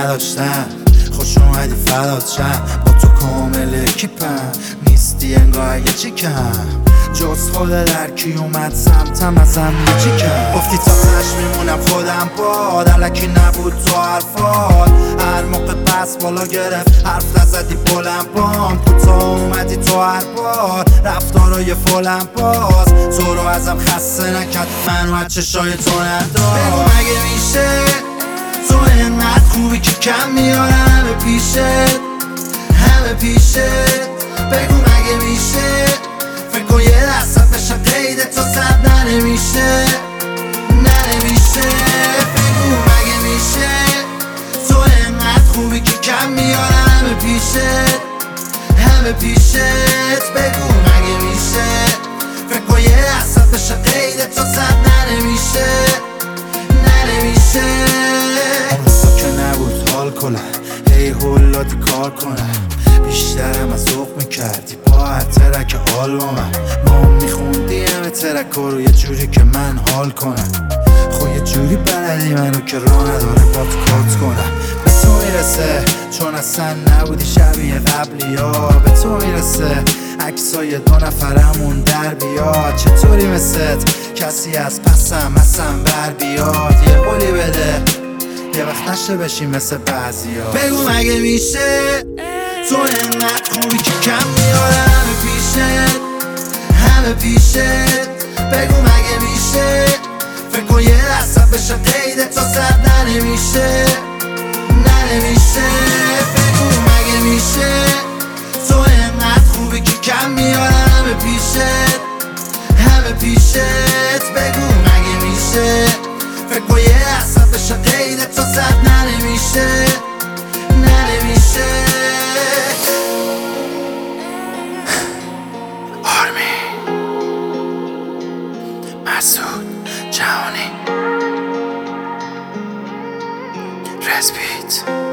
نداشتم. خوش اومدی فدات شم، با تو کامل کیپم، نیستی انگار اگه چی کم جز خود در کی اومد سمتم ازم چی کم. گفتی تا تش میمونم خودم باد، علکی نبود تو حرفات، هر موقع بس بالا گرفت حرف نزدی بلند بام، کوتاه اومدی تو هر بار رفتارای فولم باز، تو رو ازم خسته نکرد منو از چشای تو ندار. بگو مگه میشه تو اینقدر خوبی که کم میارم همه پیشت همه پیشت. بگو مگه میشه فکر کن یه دستت بشه قید تو صد نمیشه نمیشه. بگو مگه میشه تو اینقدر خوبی که کم میارم همه پیشت همه پیشت. بگو مگه میشه فکر کن یه دستت بشه قید تو صد نمیشه نمیشه. حال کنم هی هولادی کار کنم، بیشترم از ذوق میکردی با هر ترک حال با من، ما میخوندی همه ترک رو یه جوری که من حال کنم. خب یه جوری بلدی منو که راه نداره با تو کات کنم. به تو میرسه چون اصلا نبودی شبیه قبلی ها، به تو میرسه عکسای دو نفرمون در بیاد، چطوری مثل کسی از پسم بر بیاد. یه قولی بده یه وقت نشه بشی مثل بعضی ها. بگو مگه میشه تو اینقدر خوبی که کم میارم همه پیشت همه پیشت. بگو مگه میشه فکر کن یه دستت بشه قید تو صد نمیشه نمیشه. بگو مگه میشه تو اینقدر خوبی که کم میارم همه پیشت همه پیشت. بگو مگه میشه فکر کن یه دستت بشه قید تو صد نمیشه نمیشه. آرمی مسعود جهانی رسپیت